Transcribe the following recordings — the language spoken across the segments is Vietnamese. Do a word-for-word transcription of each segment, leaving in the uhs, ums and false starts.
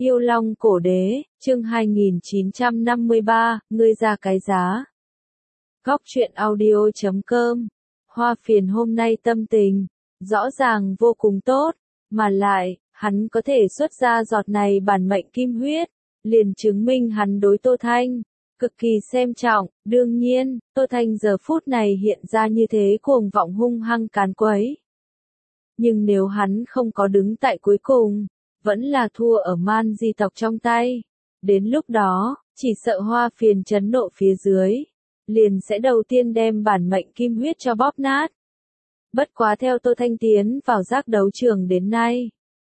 Yêu Long Cổ Đế, chương hai nghìn chín trăm năm mươi ba, ngươi ra cái giá. Góc truyện audio chấm com. Hoa Phiền hôm nay tâm tình, rõ ràng vô cùng tốt, mà lại, hắn có thể xuất ra giọt này bản mệnh kim huyết, liền chứng minh hắn đối Tô Thanh, cực kỳ xem trọng. Đương nhiên, Tô Thanh giờ phút này hiện ra như thế cuồng vọng hung hăng càn quấy. Nhưng nếu hắn không có đứng tại cuối cùng, vẫn là thua ở Man Di tộc trong tay. Đến lúc đó, chỉ sợ Hoa Phiền chấn nộ phía dưới, liền sẽ đầu tiên đem bản mệnh kim huyết cho bóp nát. Bất quá theo Tô Thanh tiến vào giác đấu trường đến nay,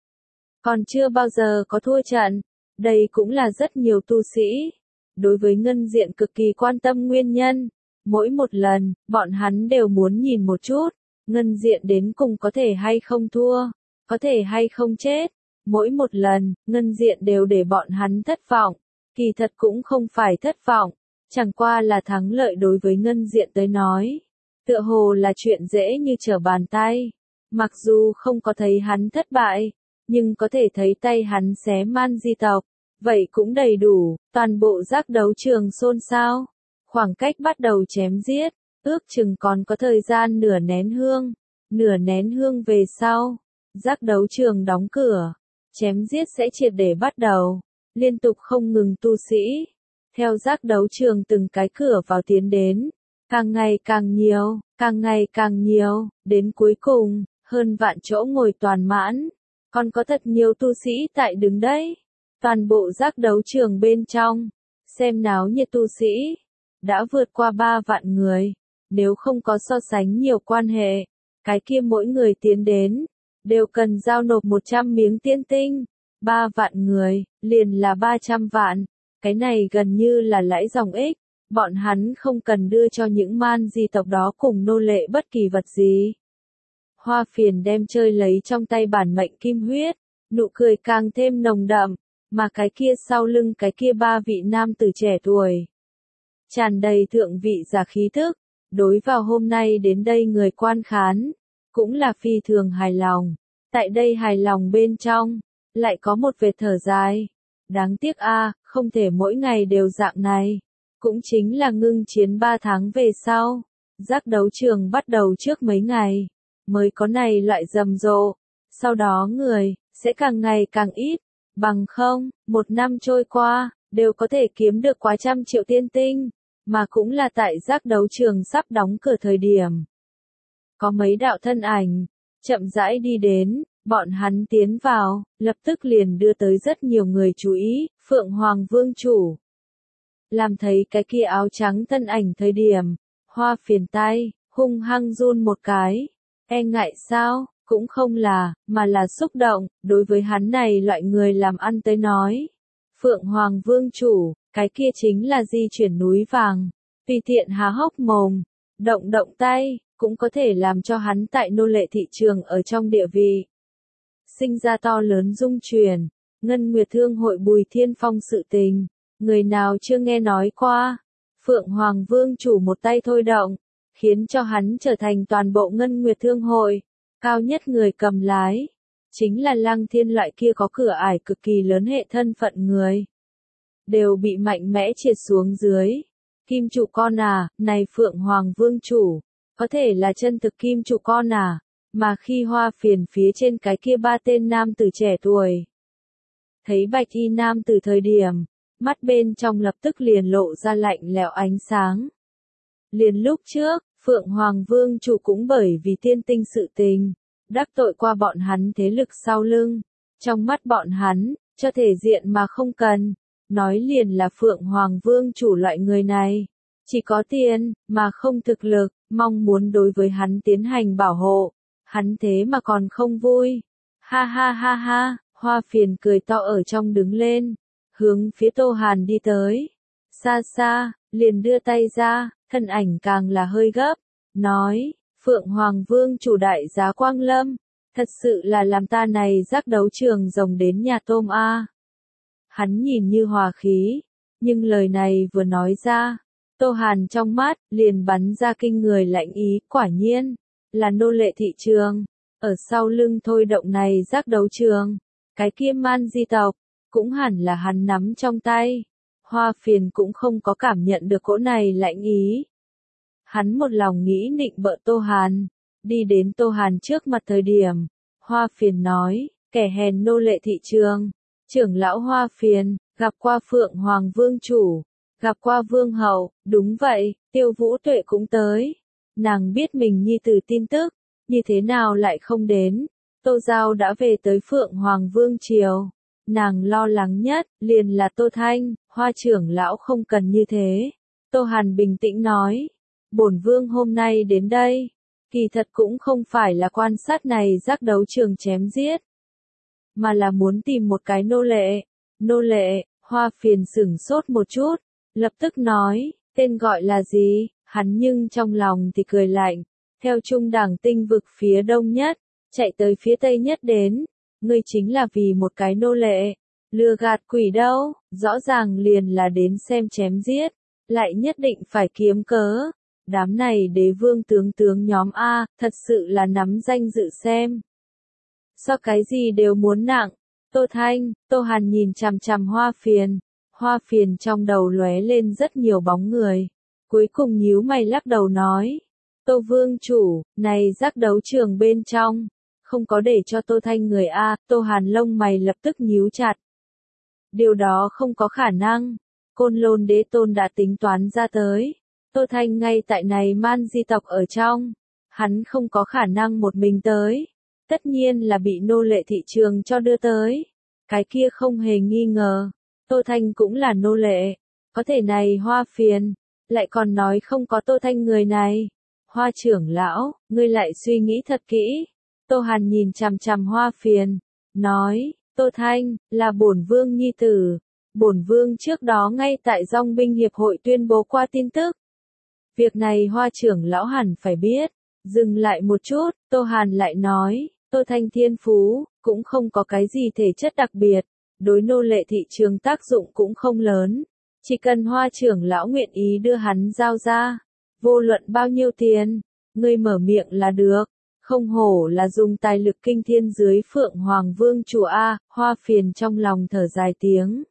còn chưa bao giờ có thua trận, đây cũng là rất nhiều tu sĩ đối với ngân diện cực kỳ quan tâm nguyên nhân. Mỗi một lần, bọn hắn đều muốn nhìn một chút, ngân diện đến cùng có thể hay không thua, có thể hay không chết. Mỗi một lần, ngân diện đều để bọn hắn thất vọng, kỳ thật cũng không phải thất vọng, chẳng qua là thắng lợi đối với ngân diện tới nói. Tựa hồ là chuyện dễ như trở bàn tay, mặc dù không có thấy hắn thất bại, nhưng có thể thấy tay hắn xé Man Di tộc, vậy cũng đầy đủ. Toàn bộ giác đấu trường xôn xao, khoảng cách bắt đầu chém giết, ước chừng còn có thời gian nửa nén hương, nửa nén hương về sau, giác đấu trường đóng cửa. Chém giết sẽ triệt để bắt đầu, liên tục không ngừng tu sĩ, theo giác đấu trường từng cái cửa vào tiến đến, càng ngày càng nhiều, càng ngày càng nhiều, đến cuối cùng, hơn vạn chỗ ngồi toàn mãn, còn có thật nhiều tu sĩ tại đứng đấy. Toàn bộ giác đấu trường bên trong, xem náo nhiệt tu sĩ, đã vượt qua ba vạn người, nếu không có so sánh nhiều quan hệ, cái kia mỗi người tiến đến đều cần giao nộp một trăm miếng tiên tinh, ba vạn người, liền là ba trăm vạn, cái này gần như là lãi dòng ích, bọn hắn không cần đưa cho những Man Di tộc đó cùng nô lệ bất kỳ vật gì. Hoa Phiền đem chơi lấy trong tay bản mệnh kim huyết, nụ cười càng thêm nồng đậm, mà cái kia sau lưng cái kia ba vị nam tử trẻ tuổi, tràn đầy thượng vị giả khí thức, đối vào hôm nay đến đây người quan khán, cũng là phi thường hài lòng. Tại đây hài lòng bên trong, lại có một vệt thở dài. Đáng tiếc a, không thể mỗi ngày đều dạng này. Cũng chính là ngưng chiến ba tháng về sau, giác đấu trường bắt đầu trước mấy ngày, mới có này loại rầm rộ. Sau đó người, sẽ càng ngày càng ít, bằng không, một năm trôi qua, đều có thể kiếm được quá trăm triệu tiên tinh, mà cũng là tại giác đấu trường sắp đóng cửa thời điểm. Có mấy đạo thân ảnh chậm rãi đi đến, bọn hắn tiến vào, lập tức liền đưa tới rất nhiều người chú ý. Phượng Hoàng Vương chủ làm thấy cái kia áo trắng thân ảnh thời điểm, Hoa Phiền tay hung hăng run một cái. E ngại sao? Cũng không là, mà là xúc động. Đối với hắn này loại người làm ăn tới nói, Phượng Hoàng Vương chủ, cái kia chính là di chuyển núi vàng, tùy tiện há hốc mồm, động động tay, cũng có thể làm cho hắn tại nô lệ thị trường ở trong địa vị sinh ra to lớn dung truyền. Ngân Nguyệt Thương hội Bùi Thiên Phong sự tình, người nào chưa nghe nói qua. Phượng Hoàng Vương chủ một tay thôi động, khiến cho hắn trở thành toàn bộ Ngân Nguyệt Thương hội cao nhất người cầm lái, chính là Lăng Thiên loại kia có cửa ải cực kỳ lớn hệ thân phận người, đều bị mạnh mẽ triệt xuống dưới. Kim chủ con à, này Phượng Hoàng Vương chủ, có thể là chân thực kim chủ con à, mà khi Hoa Phiền phía trên cái kia ba tên nam tử trẻ tuổi, thấy bạch y nam tử thời điểm, mắt bên trong lập tức liền lộ ra lạnh lẽo ánh sáng. Liền lúc trước, Phượng Hoàng Vương chủ cũng bởi vì tiên tinh sự tình, đắc tội qua bọn hắn thế lực sau lưng, trong mắt bọn hắn, cho thể diện mà không cần, nói liền là Phượng Hoàng Vương chủ loại người này, chỉ có tiền, mà không thực lực, mong muốn đối với hắn tiến hành bảo hộ, hắn thế mà còn không vui. Ha ha ha ha, Hoa Phiền cười to ở trong đứng lên, hướng phía Tô Hàn đi tới. Xa xa, liền đưa tay ra, thân ảnh càng là hơi gấp, nói, Phượng Hoàng Vương chủ đại giá quang lâm, thật sự là làm ta này giác đấu trường rồng đến nhà tôm a. Hắn nhìn như hòa khí, nhưng lời này vừa nói ra, Tô Hàn trong mắt liền bắn ra kinh người lạnh ý. Quả nhiên là nô lệ thị trường, ở sau lưng thôi động này giác đấu trường, cái kia Man Di tộc, cũng hẳn là hắn nắm trong tay. Hoa Phiền cũng không có cảm nhận được cỗ này lạnh ý. Hắn một lòng nghĩ nịnh bợ Tô Hàn, đi đến Tô Hàn trước mặt thời điểm, Hoa Phiền nói, kẻ hèn nô lệ thị trường, trưởng lão Hoa Phiền, gặp qua Phượng Hoàng Vương chủ, gặp qua Vương hậu, đúng vậy, Tiêu Vũ Tuệ cũng tới. Nàng biết mình nhi tử tin tức, như thế nào lại không đến. Tô Giao đã về tới Phượng Hoàng Vương triều. Nàng lo lắng nhất, liền là Tô Thanh, Hoa trưởng lão không cần như thế. Tô Hàn bình tĩnh nói, bổn vương hôm nay đến đây, kỳ thật cũng không phải là quan sát này giác đấu trường chém giết, mà là muốn tìm một cái nô lệ. Nô lệ, Hoa Phiền sửng sốt một chút, lập tức nói, tên gọi là gì, hắn nhưng trong lòng thì cười lạnh, theo trung đẳng tinh vực phía đông nhất, chạy tới phía tây nhất đến, ngươi chính là vì một cái nô lệ, lừa gạt quỷ đâu, rõ ràng liền là đến xem chém giết, lại nhất định phải kiếm cớ. Đám này đế vương tướng tướng nhóm A, thật sự là nắm danh dự xem. Sao cái gì đều muốn nặng, Tô Thanh, Tô Hàn nhìn chằm chằm Hoa Phiền, Hoa Phiền trong đầu lóe lên rất nhiều bóng người, cuối cùng nhíu mày lắc đầu nói, Tô Vương chủ, này giác đấu trường bên trong, không có để cho Tô Thanh người A, Tô Hàn lông mày lập tức nhíu chặt. Điều đó không có khả năng, Côn Lôn Đế Tôn đã tính toán ra tới, Tô Thanh ngay tại này man di tộc ở trong, hắn không có khả năng một mình tới, tất nhiên là bị nô lệ thị trường cho đưa tới, cái kia không hề nghi ngờ, Tô Thanh cũng là nô lệ, có thể này Hoa Phiền, lại còn nói không có Tô Thanh người này. Hoa trưởng lão, ngươi lại suy nghĩ thật kỹ. Tô Hàn nhìn chằm chằm Hoa Phiền, nói, Tô Thanh, là bổn vương nhi tử. Bổn vương trước đó ngay tại Dòng binh hiệp hội tuyên bố qua tin tức. Việc này Hoa trưởng lão hẳn phải biết. Dừng lại một chút, Tô Hàn lại nói, Tô Thanh thiên phú, cũng không có cái gì thể chất đặc biệt. Đối nô lệ thị trường tác dụng cũng không lớn. Chỉ cần Hoa trưởng lão nguyện ý đưa hắn giao ra. Vô luận bao nhiêu tiền, ngươi mở miệng là được, không hổ là dùng tài lực kinh thiên dưới Phượng Hoàng Vương chủ A, Hoa Phiền trong lòng thở dài tiếng.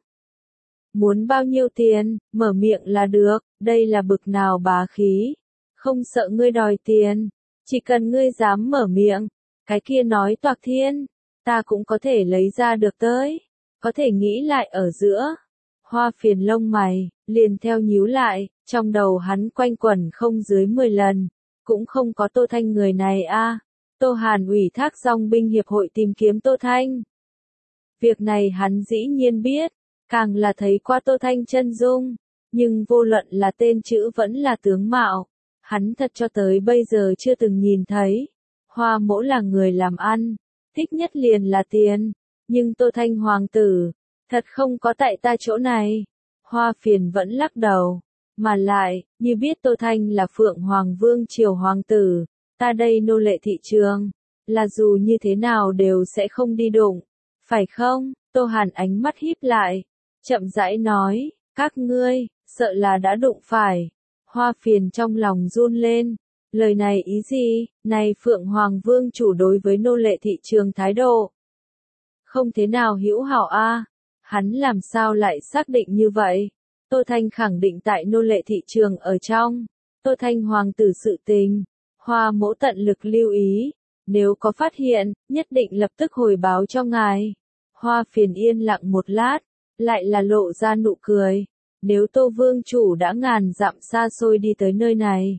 Muốn bao nhiêu tiền, mở miệng là được, đây là bực nào bá khí, không sợ ngươi đòi tiền, chỉ cần ngươi dám mở miệng, cái kia nói toạc thiên, ta cũng có thể lấy ra được tới, có thể nghĩ lại ở giữa. Hoa Phiền lông mày, liền theo nhíu lại, trong đầu hắn quanh quẩn không dưới mười lần, cũng không có Tô Thanh người này a. Tô Hàn ủy thác Dòng binh hiệp hội tìm kiếm Tô Thanh. Việc này hắn dĩ nhiên biết, càng là thấy qua Tô Thanh chân dung, nhưng vô luận là tên chữ vẫn là tướng mạo, hắn thật cho tới bây giờ chưa từng nhìn thấy. Hoa mỗ là người làm ăn, thích nhất liền là tiền, nhưng Tô Thanh hoàng tử, thật không có tại ta chỗ này. Hoa Phiền vẫn lắc đầu, mà lại, như biết Tô Thanh là Phượng Hoàng Vương triều hoàng tử, ta đây nô lệ thị trường, là dù như thế nào đều sẽ không đi đụng, phải không? Tô Hàn ánh mắt híp lại, chậm rãi nói, các ngươi, sợ là đã đụng phải. Hoa Phiền trong lòng run lên, lời này ý gì, này Phượng Hoàng Vương chủ đối với nô lệ thị trường thái độ. Không thế nào hữu hảo a. Hắn làm sao lại xác định như vậy? Tô Thanh khẳng định tại nô lệ thị trường ở trong. Tô Thanh hoàng tử sự tình. Hoa mỗ tận lực lưu ý. Nếu có phát hiện, nhất định lập tức hồi báo cho ngài. Hoa Phiền yên lặng một lát. Lại là lộ ra nụ cười. Nếu Tô Vương chủ đã ngàn dặm xa xôi đi tới nơi này.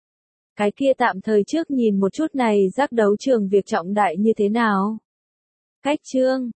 Cái kia tạm thời trước nhìn một chút này giác đấu trường việc trọng đại như thế nào. Cách chương